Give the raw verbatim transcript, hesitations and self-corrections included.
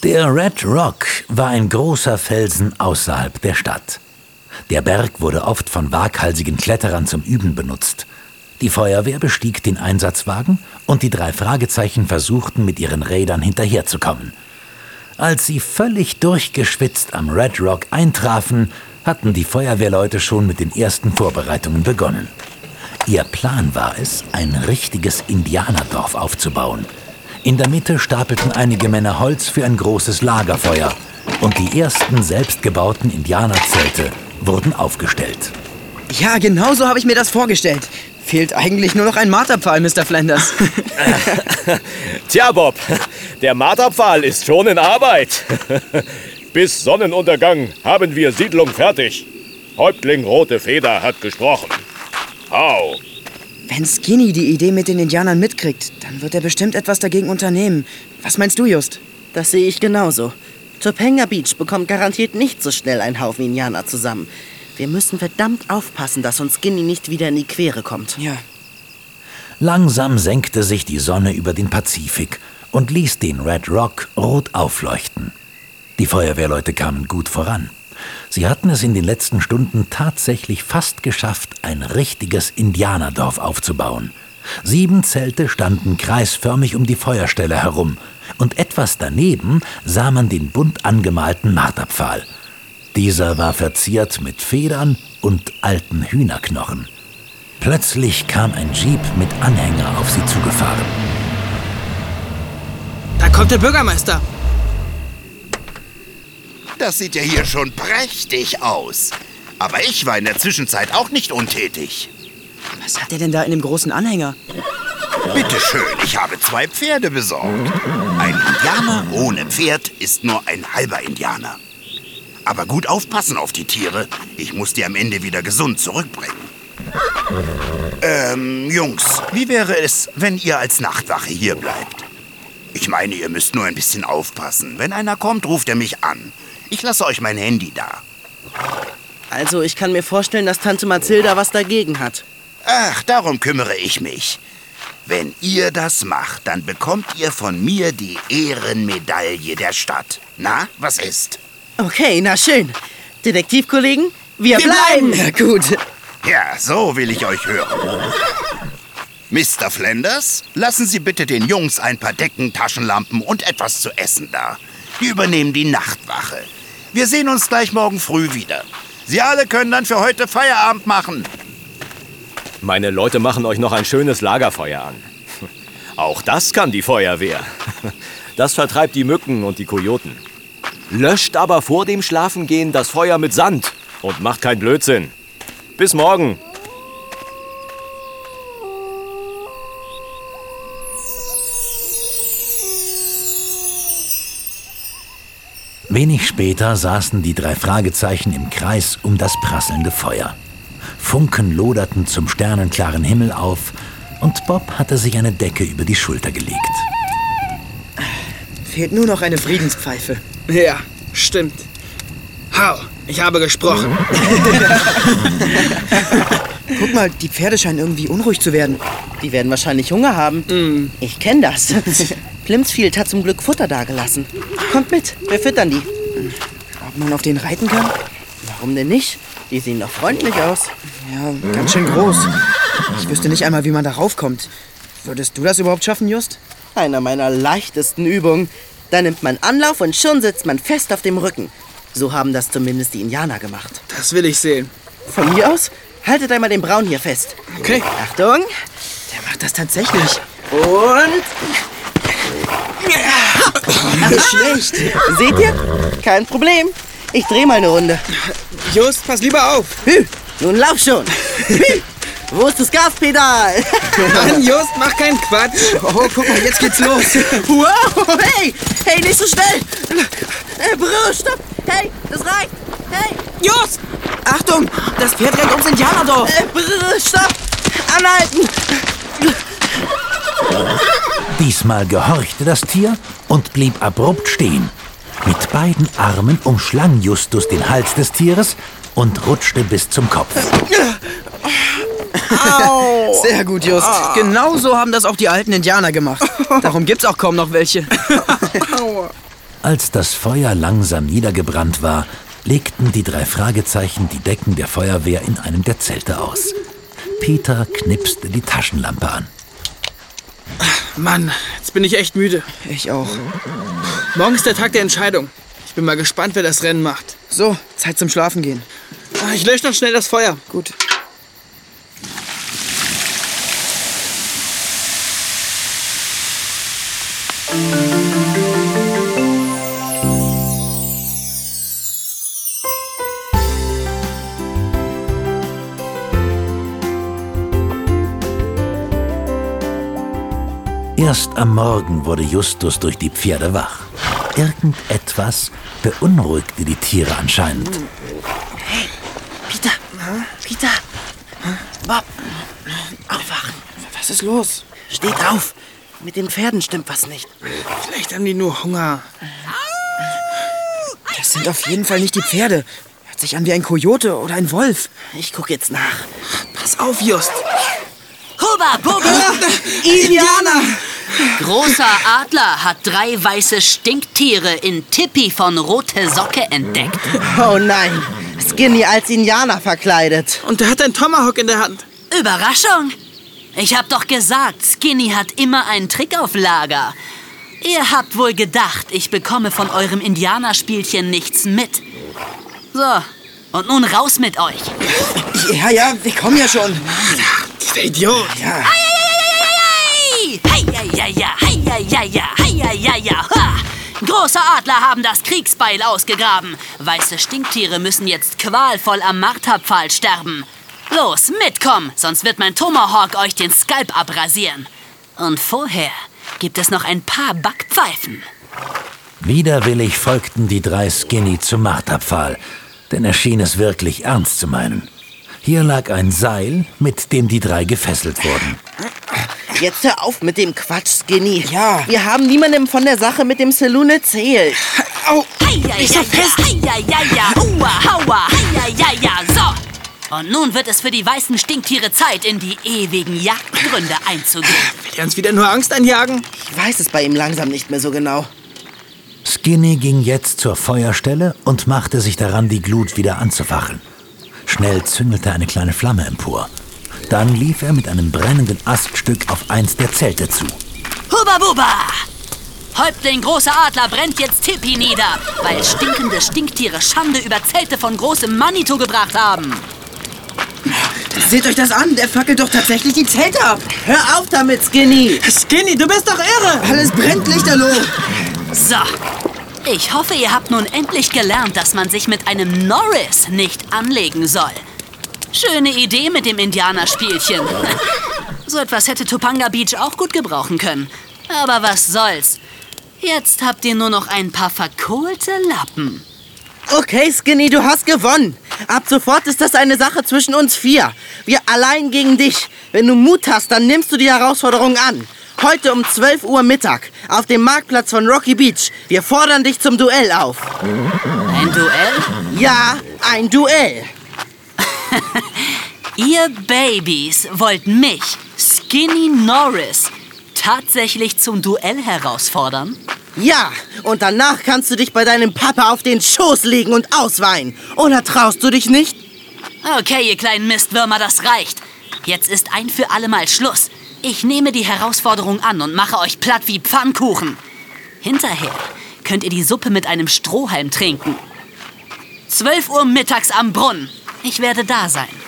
Der Red Rock war ein großer Felsen außerhalb der Stadt. Der Berg wurde oft von waghalsigen Kletterern zum Üben benutzt. Die Feuerwehr bestieg den Einsatzwagen und die drei Fragezeichen versuchten, mit ihren Rädern hinterherzukommen. Als sie völlig durchgeschwitzt am Red Rock eintrafen, hatten die Feuerwehrleute schon mit den ersten Vorbereitungen begonnen. Ihr Plan war es, ein richtiges Indianerdorf aufzubauen. In der Mitte stapelten einige Männer Holz für ein großes Lagerfeuer und die ersten selbstgebauten Indianerzelte wurden aufgestellt. Ja, genau so habe ich mir das vorgestellt. Fehlt eigentlich nur noch ein Marterpfahl, Mister Flanders. Tja, Bob, der Marterpfahl ist schon in Arbeit. Bis Sonnenuntergang haben wir Siedlung fertig. Häuptling Rote Feder hat gesprochen. Hau! Wenn Skinny die Idee mit den Indianern mitkriegt, dann wird er bestimmt etwas dagegen unternehmen. Was meinst du, Just? Das sehe ich genauso. Topanga Beach bekommt garantiert nicht so schnell einen Haufen Indianer zusammen. Wir müssen verdammt aufpassen, dass uns Skinny nicht wieder in die Quere kommt. Ja. Langsam senkte sich die Sonne über den Pazifik und ließ den Red Rock rot aufleuchten. Die Feuerwehrleute kamen gut voran. Sie hatten es in den letzten Stunden tatsächlich fast geschafft, ein richtiges Indianerdorf aufzubauen. Sieben Zelte standen kreisförmig um die Feuerstelle herum und etwas daneben sah man den bunt angemalten Marterpfahl. Dieser war verziert mit Federn und alten Hühnerknochen. Plötzlich kam ein Jeep mit Anhänger auf sie zugefahren. Da kommt der Bürgermeister. Das sieht ja hier schon prächtig aus. Aber ich war in der Zwischenzeit auch nicht untätig. Was hat er denn da in dem großen Anhänger? Bitteschön, ich habe zwei Pferde besorgt. Ein Indianer ohne Pferd ist nur ein halber Indianer. Aber gut aufpassen auf die Tiere. Ich muss die am Ende wieder gesund zurückbringen. Ähm, Jungs, wie wäre es, wenn ihr als Nachtwache hier bleibt? Ich meine, ihr müsst nur ein bisschen aufpassen. Wenn einer kommt, ruft er mich an. Ich lasse euch mein Handy da. Also, ich kann mir vorstellen, dass Tante Mathilda was dagegen hat. Ach, darum kümmere ich mich. Wenn ihr das macht, dann bekommt ihr von mir die Ehrenmedaille der Stadt. Na, was ist? Okay, na schön. Detektivkollegen, wir, wir bleiben. Ja, gut. Ja, so will ich euch hören. Mister Flanders, lassen Sie bitte den Jungs ein paar Decken, Taschenlampen und etwas zu essen da. Die übernehmen die Nachtwache. Wir sehen uns gleich morgen früh wieder. Sie alle können dann für heute Feierabend machen. Meine Leute machen euch noch ein schönes Lagerfeuer an. Auch das kann die Feuerwehr. Das vertreibt die Mücken und die Kojoten. Löscht aber vor dem Schlafengehen das Feuer mit Sand und macht keinen Blödsinn. Bis morgen. Wenig später saßen die drei Fragezeichen im Kreis um das prasselnde Feuer. Funken loderten zum sternenklaren Himmel auf und Bob hatte sich eine Decke über die Schulter gelegt. Fehlt nur noch eine Friedenspfeife. Ja, stimmt. Hau, ich habe gesprochen. Guck mal, die Pferde scheinen irgendwie unruhig zu werden. Die werden wahrscheinlich Hunger haben. Mm. Ich kenne das. Plimsfield hat zum Glück Futter dagelassen. Kommt mit, wir füttern die. Ob man auf denen reiten kann? Warum denn nicht? Die sehen doch freundlich aus. Ja, ganz schön groß. Ich wüsste nicht einmal, wie man da raufkommt. Würdest du das überhaupt schaffen, Just? Einer meiner leichtesten Übungen. Da nimmt man Anlauf und schon sitzt man fest auf dem Rücken. So haben das zumindest die Indianer gemacht. Das will ich sehen. Von mir aus, haltet einmal den Braun hier fest. Okay. Achtung. Der macht das tatsächlich. Und... Nicht schlecht. Seht ihr? Kein Problem. Ich drehe mal eine Runde. Just, pass lieber auf. Hü, nun lauf schon. Hü, wo ist das Gaspedal? Mann, Just, mach keinen Quatsch. Oh, guck mal, jetzt geht's los. Wow, hey, hey, nicht so schnell. Äh, Bro, stopp. Hey, das reicht. Hey. Just! Achtung, das Pferd rennt ums Indianerdorf. Äh, Bro, stopp. Anhalten. Diesmal gehorchte das Tier und blieb abrupt stehen. Mit beiden Armen umschlang Justus den Hals des Tieres und rutschte bis zum Kopf. Au. Sehr gut, Just. Ah. Genau so haben das auch die alten Indianer gemacht. Darum gibt's auch kaum noch welche. Als das Feuer langsam niedergebrannt war, legten die drei Fragezeichen die Decken der Feuerwehr in einem der Zelte aus. Peter knipste die Taschenlampe an. Mann, jetzt bin ich echt müde. Ich auch. Morgen ist der Tag der Entscheidung. Ich bin mal gespannt, wer das Rennen macht. So, Zeit zum Schlafen gehen. Ich lösche noch schnell das Feuer. Gut. Erst am Morgen wurde Justus durch die Pferde wach. Irgendetwas beunruhigte die Tiere anscheinend. Hey, Peter, Peter, Bob, aufwachen. Was ist los? Steht auf. Mit den Pferden stimmt was nicht. Vielleicht haben die nur Hunger. Das sind auf jeden Fall nicht die Pferde. Hört sich an wie ein Kojote oder ein Wolf. Ich guck jetzt nach. Pass auf, Just. Huba, Buba! Indianer! Großer Adler hat drei weiße Stinktiere in Tippi von Rote Socke entdeckt. Oh nein, Skinny als Indianer verkleidet. Und der hat ein Tomahawk in der Hand. Überraschung! Ich hab doch gesagt, Skinny hat immer einen Trick auf Lager. Ihr habt wohl gedacht, ich bekomme von eurem Indianerspielchen nichts mit. So, und nun raus mit euch. Ja, ja, wir kommen ja schon. Dieser Idiot. Ja. Hei, ja, ja, ja, hei, ja, ja, ja, hei, ja, ja, ja, ha! Große Adler haben das Kriegsbeil ausgegraben. Weiße Stinktiere müssen jetzt qualvoll am Marterpfahl sterben. Los, mitkommen, sonst wird mein Tomahawk euch den Skalp abrasieren. Und vorher gibt es noch ein paar Backpfeifen. Widerwillig folgten die drei Skinny zum Marterpfahl, denn er schien es wirklich ernst zu meinen. Hier lag ein Seil, mit dem die drei gefesselt wurden. Jetzt hör auf mit dem Quatsch, Skinny. Ja. Wir haben niemandem von der Sache mit dem Saloon erzählt. Au! Hei, ja, ja, ja, hei, ja, ja, ja, ua, haua, hei, ja, ja, ja, so. Und nun wird es für die weißen Stinktiere Zeit, in die ewigen Jagdgründe einzugehen. Will er uns wieder nur Angst einjagen? Ich weiß es bei ihm langsam nicht mehr so genau. Skinny ging jetzt zur Feuerstelle und machte sich daran, die Glut wieder anzufachen. Schnell züngelte eine kleine Flamme empor. Dann lief er mit einem brennenden Aststück auf eins der Zelte zu. Huba Buba! Häuptling Großer Adler brennt jetzt Tippi nieder, weil stinkende Stinktiere Schande über Zelte von großem Manitou gebracht haben. Seht euch das an, der fackelt doch tatsächlich die Zelte ab. Hör auf damit, Skinny. Skinny, du bist doch irre! Alles brennt, Lichterloh. So, ich hoffe, ihr habt nun endlich gelernt, dass man sich mit einem Norris nicht anlegen soll. Schöne Idee mit dem Indianerspielchen. So etwas hätte Topanga Beach auch gut gebrauchen können. Aber was soll's. Jetzt habt ihr nur noch ein paar verkohlte Lappen. Okay, Skinny, du hast gewonnen. Ab sofort ist das eine Sache zwischen uns vier. Wir allein gegen dich. Wenn du Mut hast, dann nimmst du die Herausforderung an. Heute um zwölf Uhr Mittag auf dem Marktplatz von Rocky Beach. Wir fordern dich zum Duell auf. Ein Duell? Ja, ein Duell. Ihr Babys wollt mich, Skinny Norris, tatsächlich zum Duell herausfordern? Ja, und danach kannst du dich bei deinem Papa auf den Schoß legen und ausweinen. Oder traust du dich nicht? Okay, ihr kleinen Mistwürmer, das reicht. Jetzt ist ein für alle Mal Schluss. Ich nehme die Herausforderung an und mache euch platt wie Pfannkuchen. Hinterher könnt ihr die Suppe mit einem Strohhalm trinken. zwölf Uhr mittags am Brunnen. Ich werde da sein.